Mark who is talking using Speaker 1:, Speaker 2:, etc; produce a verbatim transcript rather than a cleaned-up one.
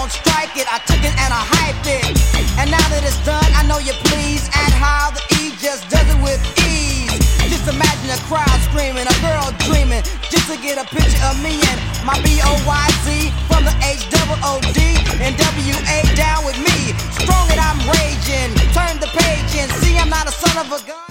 Speaker 1: crowd strike it. I took it and I hyped it. And now that it's done, I know you're pleased at how the E just does it with ease. Just imagine a crowd screaming, a girl dreaming, just to get a picture of me and my B O Y Z from the H O O D and W A down with me. Strong and I'm raging. Turn the page and see I'm not a son of a gun.